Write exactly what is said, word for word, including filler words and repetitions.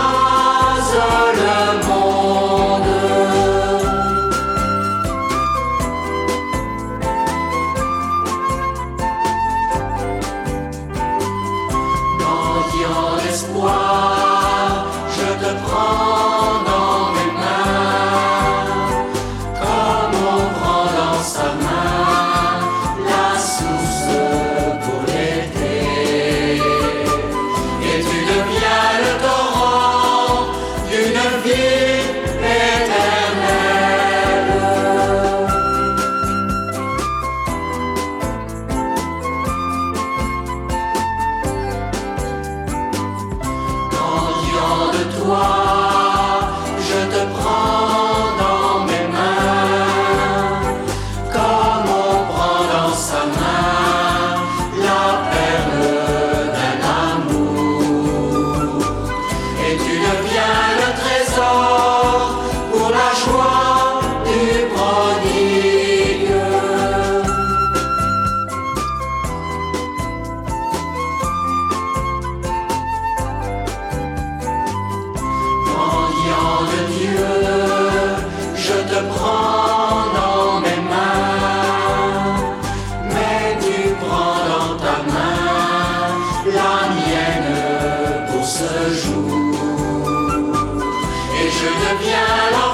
le monde. Mendiant d'espoir, je te prends dans mes mains, comme on prend dans sa main la source pour l'été. Et tu deviens le torrent d'une vie éternelle. Mendiant de toi, je te prends dans mes mains, comme on prend dans sa main la perle d'un amour. Et tu deviens le trésor pour la joie du prodigue. Mendiant de Dieu, je te prends dans mes mains, mais tu prends dans ta main la mienne pour ce jour. Et je deviens l'enfant